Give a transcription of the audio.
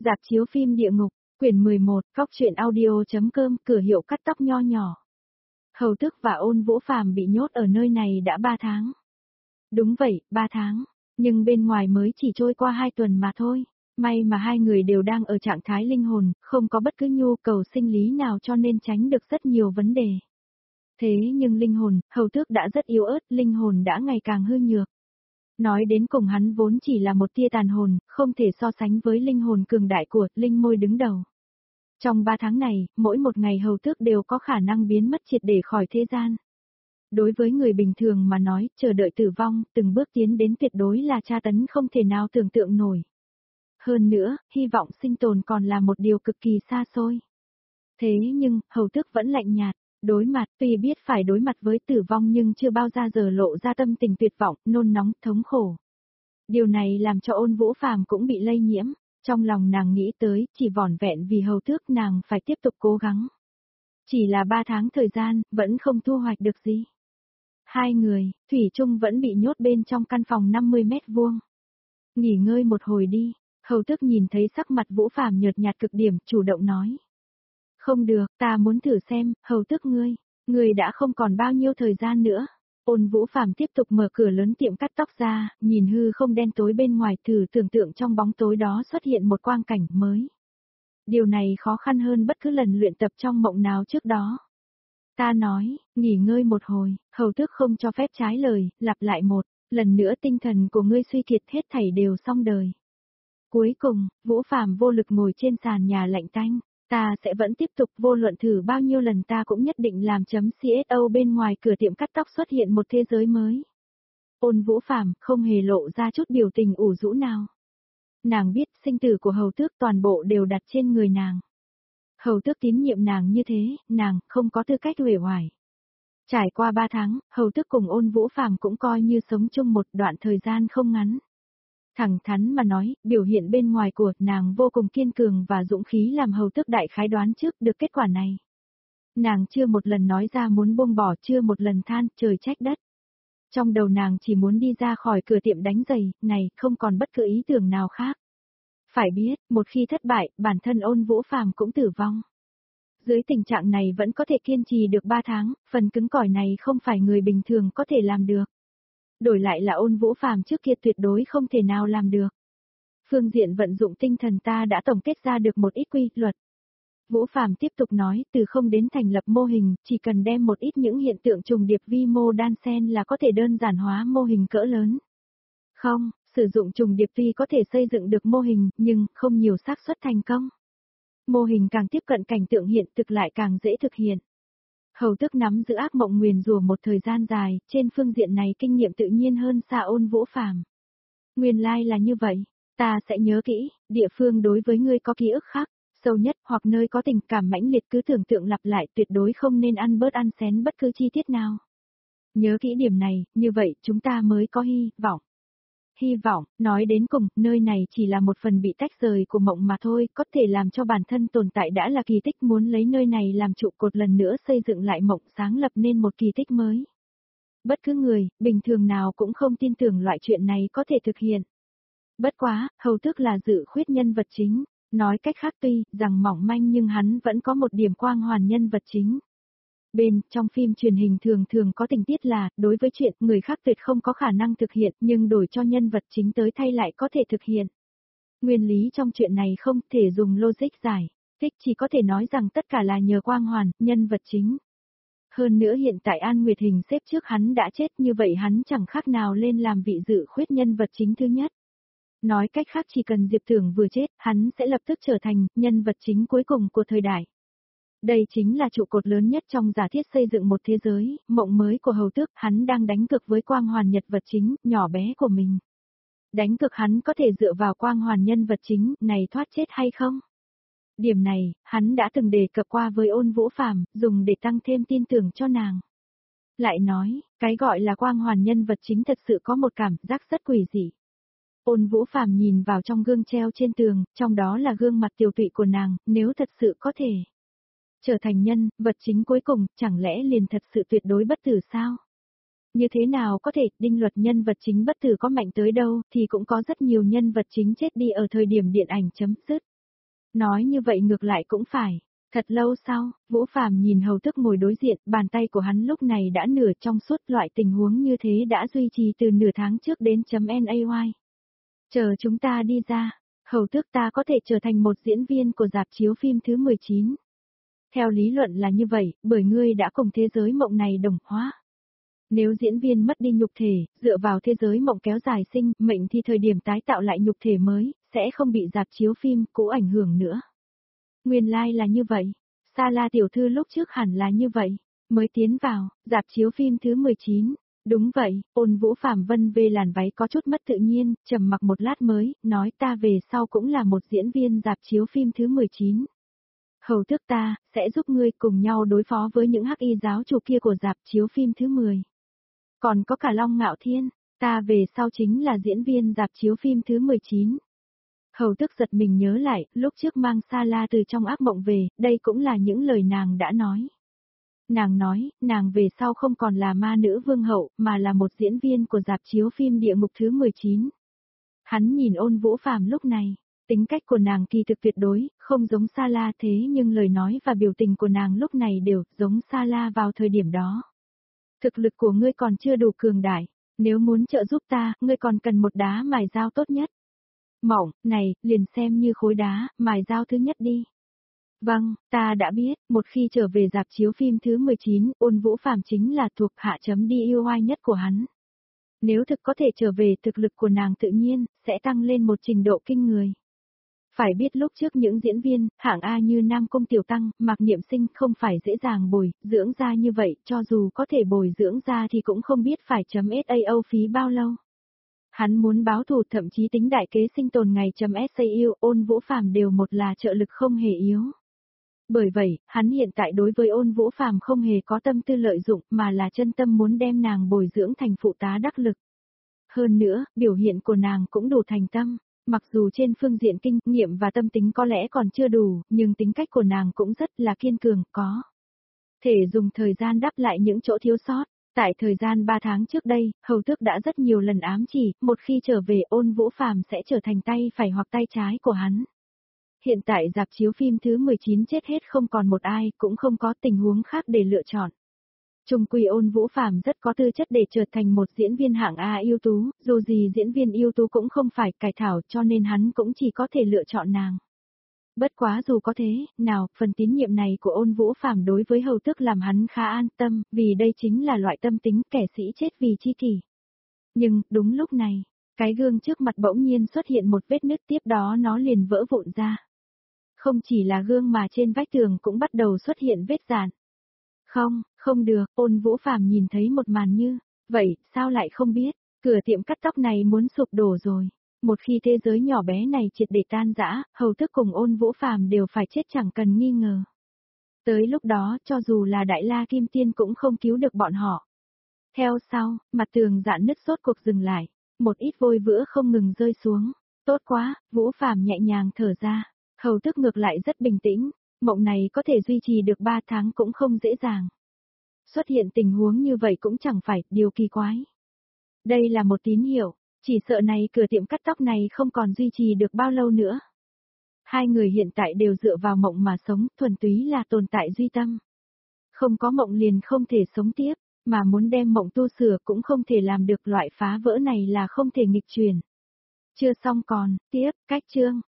Rạp chiếu phim Địa Ngục, quyển 11, Góc truyện audio.com, cửa hiệu cắt tóc nho nhỏ. Hầu Tước và Ôn Vũ Phàm bị nhốt ở nơi này đã 3 tháng. Đúng vậy, 3 tháng, nhưng bên ngoài mới chỉ trôi qua 2 tuần mà thôi. May mà hai người đều đang ở trạng thái linh hồn, không có bất cứ nhu cầu sinh lý nào cho nên tránh được rất nhiều vấn đề. Thế nhưng linh hồn, Hầu Tước đã rất yếu ớt, linh hồn đã ngày càng hư nhược. Nói đến cùng hắn vốn chỉ là một tia tàn hồn, không thể so sánh với linh hồn cường đại của linh môi đứng đầu. Trong 3 tháng này, mỗi một ngày Hầu Tước đều có khả năng biến mất triệt để khỏi thế gian. Đối với người bình thường mà nói, chờ đợi tử vong, từng bước tiến đến tuyệt đối là tra tấn không thể nào tưởng tượng nổi. Hơn nữa, hy vọng sinh tồn còn là một điều cực kỳ xa xôi. Thế nhưng, Hầu Tước vẫn lạnh nhạt, đối mặt, tuy biết phải đối mặt với tử vong nhưng chưa bao giờ lộ ra tâm tình tuyệt vọng, nôn nóng, thống khổ. Điều này làm cho Ôn Vũ Phàm cũng bị lây nhiễm, trong lòng nàng nghĩ tới, chỉ vỏn vẹn vì Hầu Tước nàng phải tiếp tục cố gắng. Chỉ là 3 tháng thời gian, vẫn không thu hoạch được gì. Hai người, thủy chung vẫn bị nhốt bên trong căn phòng 50 mét vuông. Nghỉ ngơi một hồi đi, Hầu Tước nhìn thấy sắc mặt Vũ Phàm nhợt nhạt cực điểm, chủ động nói. Không được, ta muốn thử xem, Hầu Tước ngươi đã không còn bao nhiêu thời gian nữa. Ôn Vũ Phàm tiếp tục mở cửa lớn tiệm cắt tóc ra, nhìn hư không đen tối bên ngoài, thử tưởng tượng trong bóng tối đó xuất hiện một quang cảnh mới. Điều này khó khăn hơn bất cứ lần luyện tập trong mộng nào trước đó. Ta nói, nghỉ ngơi một hồi, Hầu Tước không cho phép trái lời, lặp lại một lần nữa, tinh thần của ngươi suy kiệt, hết thảy đều xong đời. Cuối cùng, Vũ Phàm vô lực ngồi trên sàn nhà lạnh tanh. Ta sẽ vẫn tiếp tục, vô luận thử bao nhiêu lần ta cũng nhất định làm chấm CSO. Bên ngoài cửa tiệm cắt tóc xuất hiện một thế giới mới. Ôn Vũ Phàm không hề lộ ra chút biểu tình ủ rũ nào. Nàng biết sinh tử của Hầu Tước toàn bộ đều đặt trên người nàng. Hầu Tước tín nhiệm nàng như thế, nàng không có tư cách uể oải. Trải qua 3 tháng, Hầu Tước cùng Ôn Vũ Phàm cũng coi như sống chung một đoạn thời gian không ngắn. Thẳng thắn mà nói, biểu hiện bên ngoài của nàng vô cùng kiên cường và dũng khí làm Hầu Tước đại khái đoán trước được kết quả này. Nàng chưa một lần nói ra muốn buông bỏ, chưa một lần than trời trách đất. Trong đầu nàng chỉ muốn đi ra khỏi cửa tiệm đánh giày, này, không còn bất cứ ý tưởng nào khác. Phải biết, một khi thất bại, bản thân Ôn Vũ Phàm cũng tử vong. Dưới tình trạng này vẫn có thể kiên trì được 3 tháng, phần cứng cỏi này không phải người bình thường có thể làm được. Đổi lại là Ôn Vũ Phàm trước kia tuyệt đối không thể nào làm được. Phương diện vận dụng tinh thần ta đã tổng kết ra được một ít quy luật. Vũ Phàm tiếp tục nói, từ không đến thành lập mô hình, chỉ cần đem một ít những hiện tượng trùng điệp vi mô đan xen là có thể đơn giản hóa mô hình cỡ lớn. Không, sử dụng trùng điệp tuy có thể xây dựng được mô hình, nhưng không nhiều xác suất thành công. Mô hình càng tiếp cận cảnh tượng hiện thực lại càng dễ thực hiện. Hầu Tước nắm giữ ác mộng nguyền rủa một thời gian dài, trên phương diện này kinh nghiệm tự nhiên hơn xa Ôn Vũ Phàm. Nguyên lai là như vậy, ta sẽ nhớ kỹ, địa phương đối với ngươi có ký ức khác, sâu nhất hoặc nơi có tình cảm mãnh liệt cứ tưởng tượng lặp lại, tuyệt đối không nên ăn bớt ăn xén bất cứ chi tiết nào. Nhớ kỹ điểm này, như vậy chúng ta mới có hy vọng. Hy vọng, nói đến cùng, nơi này chỉ là một phần bị tách rời của mộng mà thôi, có thể làm cho bản thân tồn tại đã là kỳ tích, muốn lấy nơi này làm trụ cột lần nữa xây dựng lại mộng, sáng lập nên một kỳ tích mới. Bất cứ người, bình thường nào cũng không tin tưởng loại chuyện này có thể thực hiện. Bất quá, Hầu Tước là dự khuyết nhân vật chính, nói cách khác tuy rằng mỏng manh nhưng hắn vẫn có một điểm quang hoàn nhân vật chính. Trong phim truyền hình thường thường có tình tiết là, đối với chuyện người khác tuyệt không có khả năng thực hiện nhưng đổi cho nhân vật chính tới thay lại có thể thực hiện. Nguyên lý trong chuyện này không thể dùng logic giải thích, chỉ có thể nói rằng tất cả là nhờ quang hoàn, nhân vật chính. Hơn nữa hiện tại An Nguyệt Hình xếp trước hắn đã chết, như vậy hắn chẳng khác nào lên làm vị dự khuyết nhân vật chính thứ nhất. Nói cách khác chỉ cần Diệp Tưởng vừa chết, hắn sẽ lập tức trở thành nhân vật chính cuối cùng của thời đại. Đây chính là trụ cột lớn nhất trong giả thiết xây dựng một thế giới, mộng mới của Hầu Tước, hắn đang đánh cược với quang hoàn nhân vật chính, nhỏ bé của mình. Đánh cược hắn có thể dựa vào quang hoàn nhân vật chính, này thoát chết hay không? Điểm này, hắn đã từng đề cập qua với Ôn Vũ Phàm, dùng để tăng thêm tin tưởng cho nàng. Lại nói, cái gọi là quang hoàn nhân vật chính thật sự có một cảm giác rất quỷ dị. Ôn Vũ Phàm nhìn vào trong gương treo trên tường, trong đó là gương mặt tiều tụy của nàng, nếu thật sự có thể trở thành nhân vật chính cuối cùng, chẳng lẽ liền thật sự tuyệt đối bất tử sao? Như thế nào có thể, định luật nhân vật chính bất tử có mạnh tới đâu, thì cũng có rất nhiều nhân vật chính chết đi ở thời điểm điện ảnh chấm dứt. Nói như vậy ngược lại cũng phải. Thật lâu sau, Vũ Phàm nhìn Hầu Tước ngồi đối diện, bàn tay của hắn lúc này đã nửa trong suốt, loại tình huống như thế đã duy trì từ nửa tháng trước đến .nay. Chờ chúng ta đi ra, Hầu Tước ta có thể trở thành một diễn viên của rạp chiếu phim thứ 19. Theo lý luận là như vậy, bởi ngươi đã cùng thế giới mộng này đồng hóa. Nếu diễn viên mất đi nhục thể, dựa vào thế giới mộng kéo dài sinh mệnh thì thời điểm tái tạo lại nhục thể mới, sẽ không bị rạp chiếu phim cũ ảnh hưởng nữa. Nguyên lai là như vậy. Sa La tiểu thư lúc trước hẳn là như vậy, mới tiến vào, rạp chiếu phim thứ 19. Đúng vậy, Ôn Vũ Phàm vân về làn váy có chút mất tự nhiên, trầm mặc một lát mới, nói ta về sau cũng là một diễn viên rạp chiếu phim thứ 19. Hầu Tước ta, sẽ giúp ngươi cùng nhau đối phó với những hắc y giáo chủ kia của rạp chiếu phim thứ 10. Còn có cả Long Ngạo Thiên, ta về sau chính là diễn viên rạp chiếu phim thứ 19. Hầu Tước giật mình nhớ lại, lúc trước mang Sa La từ trong ác mộng về, đây cũng là những lời nàng đã nói. Nàng nói, nàng về sau không còn là ma nữ vương hậu, mà là một diễn viên của rạp chiếu phim địa ngục thứ 19. Hắn nhìn Ôn Vũ Phàm lúc này, tính cách của nàng kỳ thực tuyệt đối, không giống Sa La thế nhưng lời nói và biểu tình của nàng lúc này đều giống Sa La vào thời điểm đó. Thực lực của ngươi còn chưa đủ cường đại, nếu muốn trợ giúp ta, ngươi còn cần một đá mài dao tốt nhất. Mộng, này, liền xem như khối đá, mài dao thứ nhất đi. Vâng, ta đã biết, một khi trở về rạp chiếu phim thứ 19, Ôn Vũ Phàm chính là thuộc hạ chấm đi yêu oai nhất của hắn. Nếu thực có thể trở về, thực lực của nàng tự nhiên, sẽ tăng lên một trình độ kinh người. Phải biết lúc trước những diễn viên, hạng A như Nam Cung Tiểu Tăng, Mạc Niệm Sinh không phải dễ dàng bồi, dưỡng ra như vậy, cho dù có thể bồi dưỡng ra thì cũng không biết phải chấm SAO phí bao lâu. Hắn muốn báo thù thậm chí tính đại kế sinh tồn ngày chấm SAU, Ôn Vũ Phàm đều một là trợ lực không hề yếu. Bởi vậy, hắn hiện tại đối với Ôn Vũ Phàm không hề có tâm tư lợi dụng mà là chân tâm muốn đem nàng bồi dưỡng thành phụ tá đắc lực. Hơn nữa, biểu hiện của nàng cũng đủ thành tâm. Mặc dù trên phương diện kinh nghiệm và tâm tính có lẽ còn chưa đủ, nhưng tính cách của nàng cũng rất là kiên cường, có thể dùng thời gian đáp lại những chỗ thiếu sót. Tại thời gian 3 tháng trước đây, Hầu Tước đã rất nhiều lần ám chỉ, một khi trở về Ôn Vũ Phàm sẽ trở thành tay phải hoặc tay trái của hắn. Hiện tại rạp chiếu phim thứ 19 chết hết không còn một ai, cũng không có tình huống khác để lựa chọn. Trung quy Ôn Vũ Phàm rất có tư chất để trở thành một diễn viên hạng A ưu tú, dù gì diễn viên ưu tú cũng không phải cải thảo cho nên hắn cũng chỉ có thể lựa chọn nàng. Bất quá dù có thế, nào, phần tín nhiệm này của Ôn Vũ Phàm đối với Hầu Tước làm hắn khá an tâm, vì đây chính là loại tâm tính kẻ sĩ chết vì chi kỷ. Nhưng, đúng lúc này, cái gương trước mặt bỗng nhiên xuất hiện một vết nứt, tiếp đó nó liền vỡ vụn ra. Không chỉ là gương mà trên vách tường cũng bắt đầu xuất hiện vết dạn. Không, không được, Ôn Vũ Phàm nhìn thấy một màn như, vậy, sao lại không biết, cửa tiệm cắt tóc này muốn sụp đổ rồi. Một khi thế giới nhỏ bé này triệt để tan rã, Hầu Tước cùng Ôn Vũ Phàm đều phải chết chẳng cần nghi ngờ. Tới lúc đó, cho dù là Đại La Kim Tiên cũng không cứu được bọn họ. Theo sau, mặt tường dạn nứt rốt cuộc dừng lại, một ít vôi vữa không ngừng rơi xuống. Tốt quá, Vũ Phàm nhẹ nhàng thở ra, Hầu Tước ngược lại rất bình tĩnh, mộng này có thể duy trì được 3 tháng cũng không dễ dàng. Xuất hiện tình huống như vậy cũng chẳng phải điều kỳ quái. Đây là một tín hiệu, chỉ sợ này cửa tiệm cắt tóc này không còn duy trì được bao lâu nữa. Hai người hiện tại đều dựa vào mộng mà sống, thuần túy là tồn tại duy tâm. Không có mộng liền không thể sống tiếp, mà muốn đem mộng tu sửa cũng không thể làm được, loại phá vỡ này là không thể nghịch chuyển. Chưa xong còn, tiếp, cách chương.